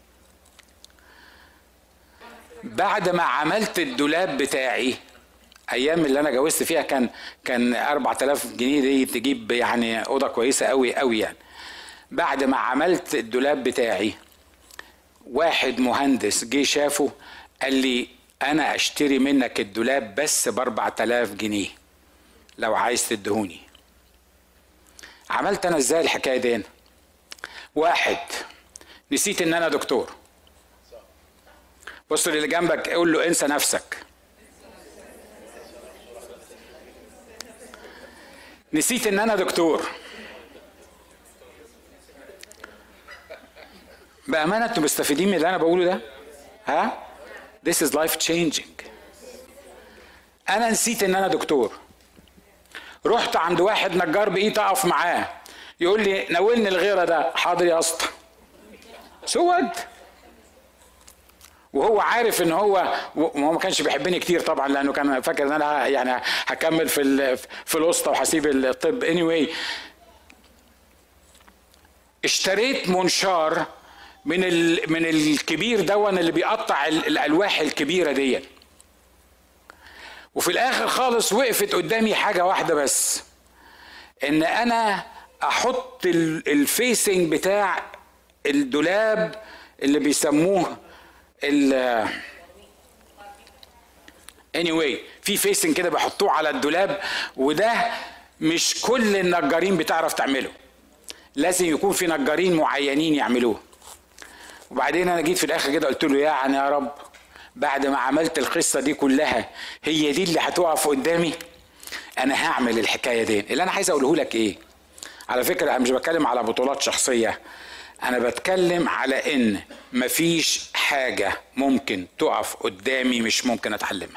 بعد ما عملت الدولاب بتاعي ايام اللي انا جوزت فيها كان كان أربعة آلاف جنيه دي تجيب يعني اوضه كويسه قوي قوي يعني. بعد ما عملت الدولاب بتاعي واحد مهندس جه شافه قال لي انا اشتري منك الدولاب بس ب أربعة آلاف جنيه لو عايز تدهوني. عملت انا ازاي الحكايه دي؟ واحد، نسيت ان انا دكتور. بص اللي جنبك قول له انسى نفسك. نسيت ان انا دكتور. بامانه انتوا مستفيدين من اللي انا بقوله ده؟ ها؟ This is life changing. انا نسيت ان انا دكتور. رحت عند واحد نجار بقيت اقف معاه يقول لي ناولني الغيره ده. حاضر يا اسطى. سود. وهو عارف ان هو وهو ما كانش بيحبني كتير طبعا لانه كان فاكر ان انا يعني هكمل في في الوسطى وهسيب الطب. anyway اشتريت منشار من من الكبير دون اللي بيقطع الالواح الكبيره دي. وفي الاخر خالص وقفت قدامي حاجه واحده بس، ان انا احط الفيسنج بتاع الدولاب اللي بيسموه ال anyway في فيسنج كده بحطوه على الدولاب، وده مش كل النجارين بتعرف تعمله، لازم يكون في نجارين معينين يعملوه. وبعدين انا جيت في الاخر كده قلت له يعني يا رب بعد ما عملت القصه دي كلها هي دي اللي هتقف قدامي؟ انا هعمل الحكايه دي. اللي انا عايز اقوله لك ايه؟ على فكره انا مش بتكلم على بطولات شخصيه، انا بتكلم على ان مفيش حاجه ممكن تقف قدامي مش ممكن اتعلمها.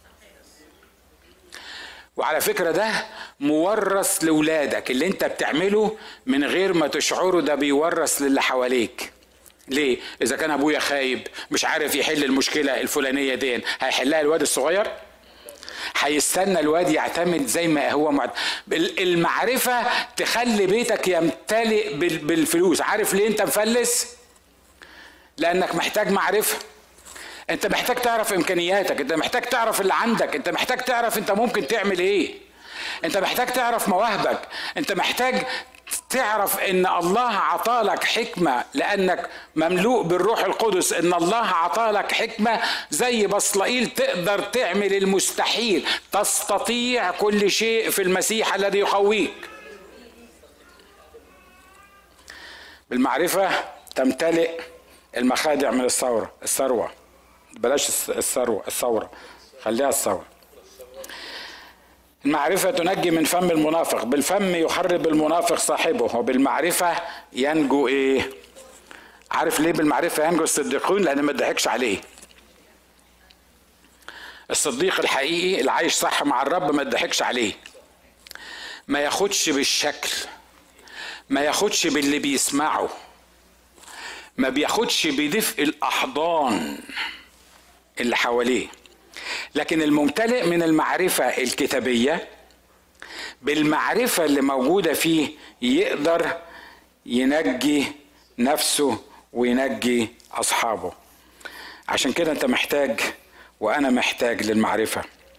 وعلى فكره ده مورث لاولادك، اللي انت بتعمله من غير ما تشعره ده بيورث للي حواليك. ليه؟ اذا كان ابويا خايب مش عارف يحل المشكله الفلانيه دي، هيحلها الواد الصغير؟ هيستنى الواد يعتمد زي ما هو معتمد. المعرفه تخلي بيتك يمتلئ بالفلوس. عارف ليه انت مفلس؟ لانك محتاج معرفه. انت محتاج تعرف امكانياتك، انت محتاج تعرف اللي عندك، انت محتاج تعرف انت ممكن تعمل ايه، انت محتاج تعرف مواهبك، انت محتاج تعرف ان الله عطالك حكمة لانك مملوء بالروح القدس، ان الله عطالك حكمة زي بصلائيل تقدر تعمل المستحيل. تستطيع كل شيء في المسيح الذي يقويك. بالمعرفة تمتلئ المخادع من الثورة الثروة بلاش الثروة الثورة خليها الثورة. المعرفة تنجي من فم المنافق، بالفم يحرب المنافق صاحبه، وبالمعرفة ينجو ايه؟ عارف ليه بالمعرفة ينجو الصديقون؟ لأن ما تضحكش عليه. الصديق الحقيقي اللي عايش صح مع الرب ما تضحكش عليه، ما ياخدش بالشكل، ما ياخدش باللي بيسمعه، ما بياخدش بدفء الأحضان اللي حواليه. لكن الممتلئ من المعرفة الكتابية بالمعرفة اللي موجودة فيه يقدر ينجي نفسه وينجي أصحابه. عشان كده أنت محتاج وأنا محتاج للمعرفة.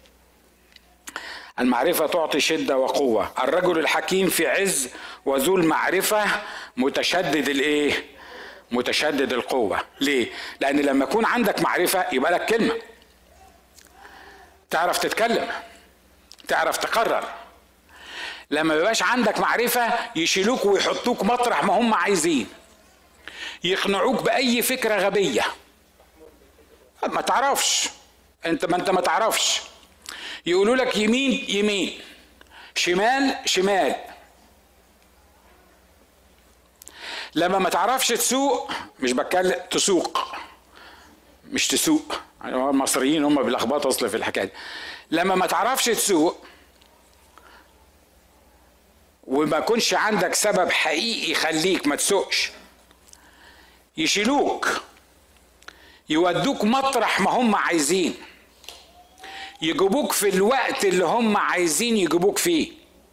المعرفة تعطي شدة وقوة. الرجل الحكيم في عز وذو المعرفة متشدد الإيه؟ متشدد القوة. ليه؟ لأن لما يكون عندك معرفة يبقى لك كلمة، تعرف تتكلم، تعرف تقرر. لما يبقاش عندك معرفة يشيلوك ويحطوك مطرح ما هم عايزين، يقنعوك بأي فكرة غبية. ما تعرفش انت، ما انت ما تعرفش. يقولوا لك يمين يمين، شمال شمال. لما ما تعرفش تسوق، مش بتكلم تسوق مش تسوق، المصريين هم بيلخبطوا اصلا في الحكايه دي. لما ما تعرفش تسوق وما يكونش عندك سبب حقيقي يخليك ما تسوقش، يشيلوك يودوك مطرح ما هم عايزين، يجيبوك في الوقت اللي هم عايزين يجيبوك فيه،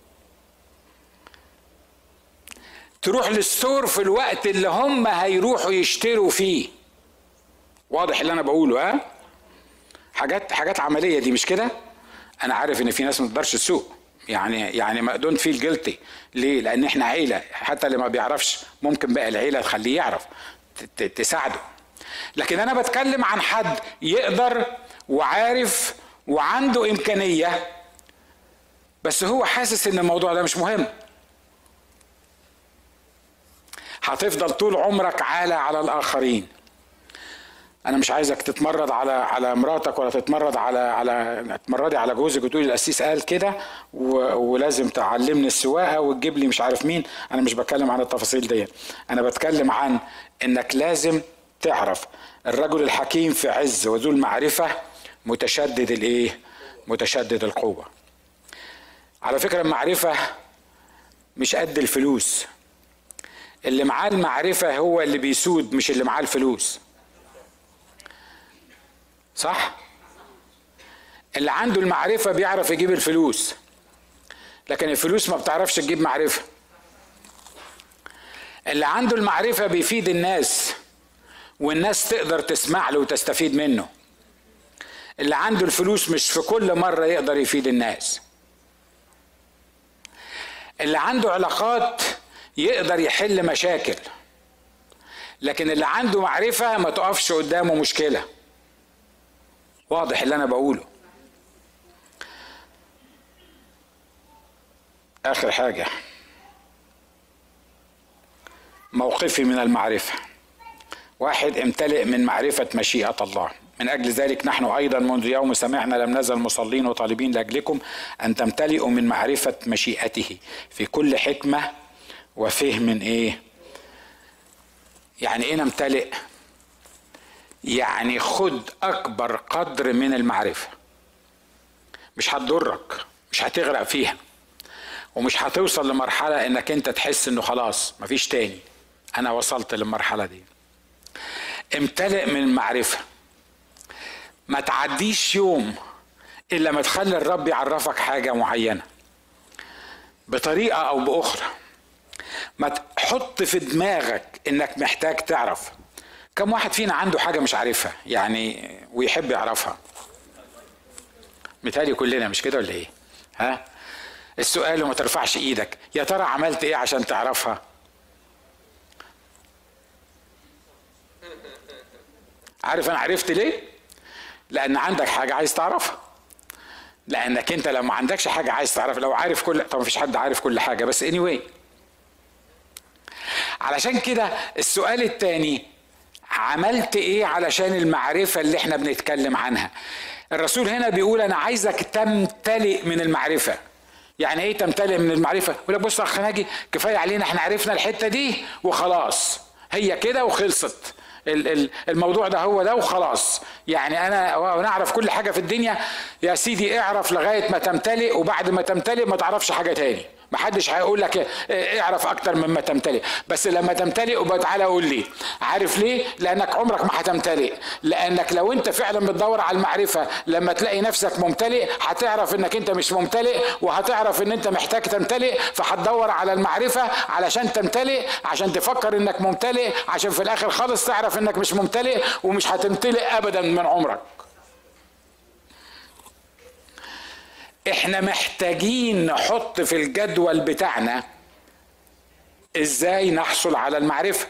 تروح للستور في الوقت اللي هم هيروحوا يشتروا فيه. واضح اللي انا بقوله؟ ها؟ حاجات حاجات عمليه دي مش كده؟ انا عارف ان في ناس ما تقدرش تسوق، يعني يعني ما دون فيل جيلتي. ليه؟ لان احنا عيله، حتى اللي ما بيعرفش ممكن بقى العيله تخليه يعرف تساعده. لكن انا بتكلم عن حد يقدر وعارف وعنده امكانيه، بس هو حاسس ان الموضوع ده مش مهم. هتفضل طول عمرك عالة على الاخرين. انا مش عايزك تتمرد على على مراتك، ولا تتمرد على على تمردي على جوزك وتقولي القسيس قال كده ولازم تعلمني السواقه وتجيب لي مش عارف مين. انا مش بتكلم عن التفاصيل دي، انا بتكلم عن انك لازم تعرف الرجل الحكيم في عز وذو المعرفه متشدد الايه؟ متشدد القوه. على فكره المعرفه مش قد الفلوس. اللي معاه المعرفه هو اللي بيسود، مش اللي معاه الفلوس. صح؟ اللي عنده المعرفة بيعرف يجيب الفلوس، لكن الفلوس ما بتعرفش تجيب معرفة. اللي عنده المعرفة بيفيد الناس، والناس تقدر تسمع له وتستفيد منه. اللي عنده الفلوس مش في كل مرة يقدر يفيد الناس. اللي عنده علاقات يقدر يحل مشاكل، لكن اللي عنده معرفة ما تقفش قدامه مشكلة. واضح اللي انا بقوله؟ اخر حاجة، موقفي من المعرفة. واحد، امتلئ من معرفة مشيئة الله. من اجل ذلك نحن ايضا منذ يوم سمعنا لم نزل مصلين وطالبين لاجلكم ان تمتلئوا من معرفة مشيئته في كل حكمة وفهم ايه. يعني ايه نمتلئ؟ يعني خد اكبر قدر من المعرفة، مش هتضرك، مش هتغرق فيها، ومش هتوصل لمرحلة انك انت تحس انه خلاص مفيش تاني، انا وصلت للمرحلة دي. امتلئ من المعرفة. ما تعديش يوم الا ما تخلي الرب يعرفك حاجة معينة بطريقة او باخرى. ما تحط في دماغك انك محتاج تعرف. كم واحد فينا عنده حاجة مش عارفها يعني ويحب يعرفها؟ متهيألي كلنا، مش كده ولا ايه؟ ها؟ السؤال وما ترفعش ايدك، يا ترى عملت ايه عشان تعرفها؟ عارف انا عرفت ليه؟ لان عندك حاجة عايز تعرفها. لانك انت لو ما عندكش حاجة عايز تعرفها، لو عارف كل، طب مفيش حد عارف كل حاجة، بس anyway. علشان كده السؤال التاني، عملت ايه علشان المعرفة اللي احنا بنتكلم عنها؟ الرسول هنا بيقول انا عايزك تمتلئ من المعرفة. يعني ايه تمتلئ من المعرفة؟ يقول لك بص يا اخ ناجي، كفاية علينا احنا عرفنا الحتة دي وخلاص، هي كده وخلصت، الموضوع ده هو ده وخلاص. يعني انا نعرف كل حاجة في الدنيا. يا سيدي اعرف لغاية ما تمتلئ، وبعد ما تمتلئ ما تعرفش حاجة تاني. محدش هيقول لك اعرف اكتر مما تمتلئ، بس لما تمتلئ وبقى تعالى قول لي. عارف ليه؟ لانك عمرك ما هتمتلئ. لانك لو انت فعلا بتدور على المعرفة، لما تلاقي نفسك ممتلئ هتعرف انك انت مش ممتلئ، وهتعرف ان انت محتاج تمتلئ، فهتدور على المعرفة علشان تمتلئ، عشان تفكر انك ممتلئ، عشان في الاخر خالص تعرف انك مش ممتلئ ومش هتمتلئ ابدا من عمرك. احنا محتاجين نحط في الجدول بتاعنا ازاي نحصل على المعرفة.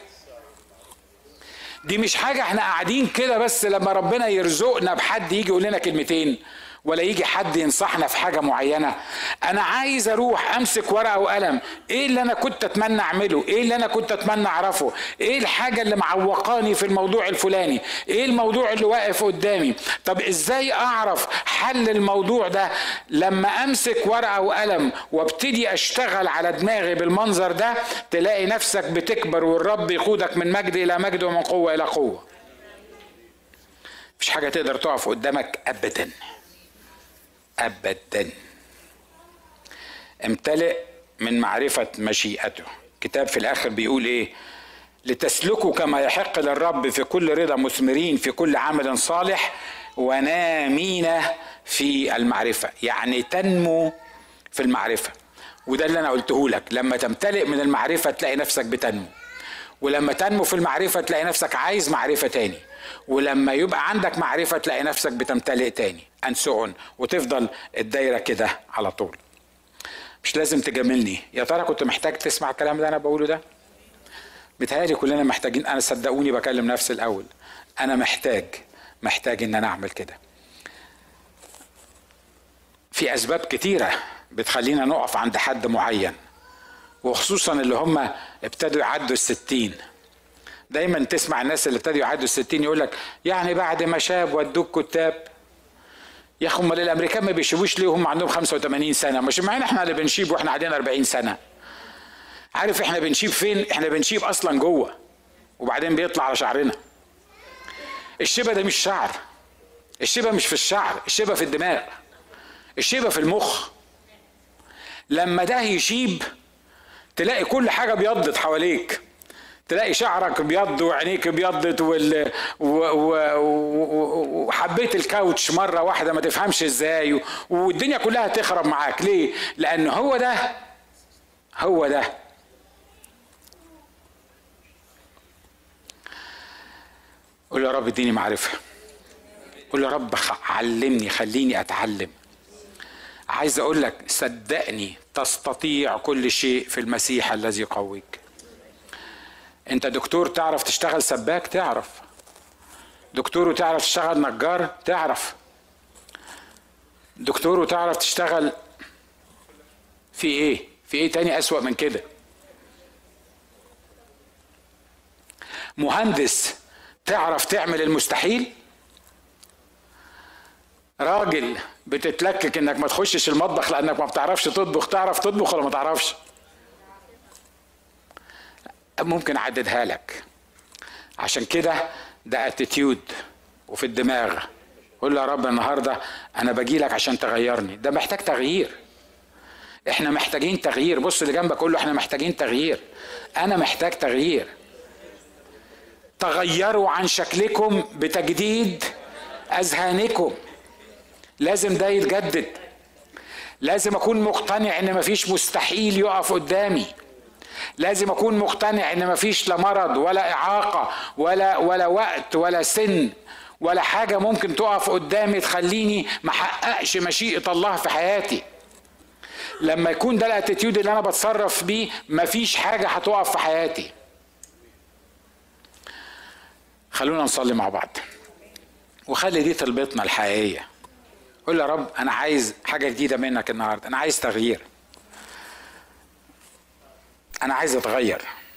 دي مش حاجة احنا قاعدين كده بس لما ربنا يرزقنا بحد يجي يقول لنا كلمتين، ولا يجي حد ينصحنا في حاجة معينة. انا عايز اروح امسك ورقة وقلم، ايه اللي انا كنت اتمنى اعمله، ايه اللي انا كنت اتمنى اعرفه، ايه الحاجة اللي معوقاني في الموضوع الفلاني، ايه الموضوع اللي واقف قدامي، طب ازاي اعرف حل الموضوع ده. لما امسك ورقة وقلم وابتدي اشتغل على دماغي بالمنظر ده، تلاقي نفسك بتكبر والرب يقودك من مجد الى مجد ومن قوة الى قوة. مفيش حاجة تقدر تقف قدامك ابدا ابدا. امتلئ من معرفة مشيئته. كتاب في الاخر بيقول ايه؟ لتسلكوا كما يحق للرب في كل رضا، مثمرين في كل عمل صالح، ونامين في المعرفة. يعني تنمو في المعرفة. وده اللي انا قلته لك، لما تمتلئ من المعرفة تلاقي نفسك بتنمو. ولما تنمو في المعرفة تلاقي نفسك عايز معرفة تاني، ولما يبقى عندك معرفة تلاقي نفسك بتمتلئ تاني أنسؤن، وتفضل الدايرة كده على طول. مش لازم تجاملني. يا ترى كنت محتاج تسمع الكلام ده أنا بقوله ده؟ متهيألي كلنا محتاجين. أنا صدقوني بكلم نفسي الأول، أنا محتاج محتاج إن أنا أعمل كده. في أسباب كتيرة بتخلينا نقف عند حد معين، وخصوصا اللي هم ابتدوا يعدوا الستين. دايما تسمع الناس اللي ابتدوا يعدوا الستين يقولك يعني بعد ما شاب ودوك كتاب. يا اخي امال الامريكان ما بيشيبوش ليه وهم عندهم خمسة وثمانين سنه؟ مش معانا احنا اللي بنشيب واحنا قاعدين أربعين سنه. عارف احنا بنشيب فين؟ احنا بنشيب اصلا جوه وبعدين بيطلع على شعرنا. الشيبه ده مش شعر، الشيبه مش في الشعر، الشيبه في الدماغ، الشيبه في المخ. لما ده يشيب تلاقي كل حاجه بيضت حواليك، تلاقي شعرك بيض وعينيك بيضت وال... و... و... و... وحبيت الكاوتش مرة واحدة ما تفهمش ازاي، والدنيا كلها تخرب معاك. ليه؟ لأن هو ده هو ده قول يا رب اديني معرفة، قول يا رب علمني، خليني أتعلم. عايز أقول لك صدقني تستطيع كل شيء في المسيح الذي يقويك. انت دكتور تعرف تشتغل سباك؟ تعرف. دكتور وتعرف تشتغل نجار؟ تعرف. دكتور وتعرف تشتغل في ايه؟ في ايه تاني اسوأ من كده؟ مهندس تعرف تعمل المستحيل؟ راجل بتتلكك انك ما تخشش المطبخ لانك ما بتعرفش تطبخ، تعرف تطبخ ولا ما تعرفش؟ ممكن اعددها لك. عشان كده ده اتيتيود وفي الدماغ. قول له يا رب النهارده انا باجي لك عشان تغيرني. ده محتاج تغيير، احنا محتاجين تغيير. بص اللي جنبك قول له احنا محتاجين تغيير، انا محتاج تغيير. تغيروا عن شكلكم بتجديد اذهانكم. لازم ده يتجدد. لازم اكون مقتنع ان مفيش مستحيل يقف قدامي. لازم اكون مقتنع ان مفيش لا مرض ولا اعاقه ولا ولا وقت ولا سن ولا حاجه ممكن تقف قدامي تخليني ما احققش مشيئه الله في حياتي. لما يكون ده الاتيتيود اللي انا بتصرف بيه مفيش حاجه هتقف في حياتي. خلونا نصلي مع بعض وخلي دي طلبتنا الحقيقيه. قول يا رب انا عايز حاجه جديده منك النهارده، انا عايز تغيير، أنا عايز أتغير،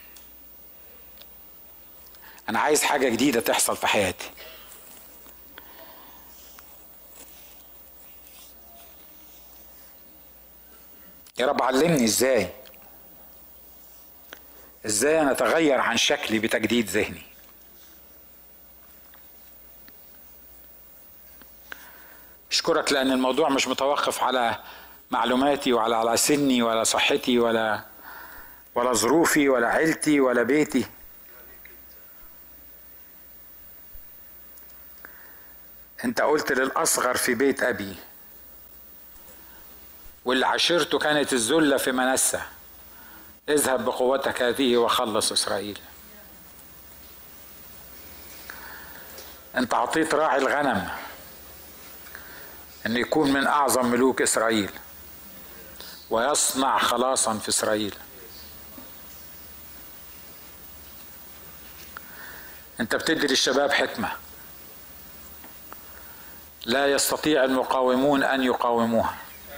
أنا عايز حاجة جديدة تحصل في حياتي. يا رب علمني إزاي إزاي أنا أتغير عن شكلي بتجديد ذهني. أشكرك لأن الموضوع مش متوقف على معلوماتي ولا على سني ولا صحتي ولا ولا ظروفي ولا عيلتي ولا بيتي. انت قلت للأصغر في بيت أبي واللي عشيرته كانت الذلة في منسى اذهب بقوتك هذه وخلص إسرائيل. انت عطيت راعي الغنم ان يكون من أعظم ملوك إسرائيل ويصنع خلاصا في إسرائيل. انت بتدي للشباب حكمة لا يستطيع المقاومون ان يقاوموها،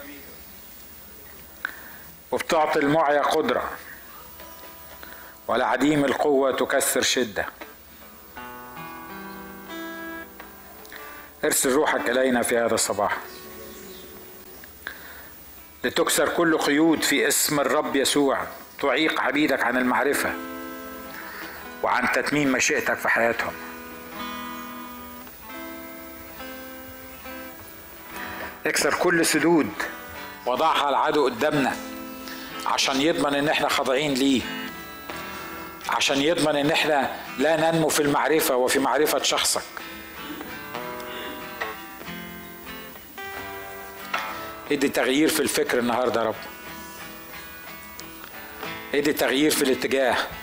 وبتعطي المعيا قدرة والعديم القوة تكسر شدة. ارسل روحك الينا في هذا الصباح لتكسر كل قيود في اسم الرب يسوع تعيق عبيدك عن المعرفة وعن تتميم مشيئتك في حياتهم. اكسر كل سدود وضعها العدو قدامنا عشان يضمن ان احنا خاضعين ليه، عشان يضمن ان احنا لا ننمو في المعرفة وفي معرفة شخصك. ادي تغيير في الفكر النهاردة يا رب، ادي تغيير في الاتجاه.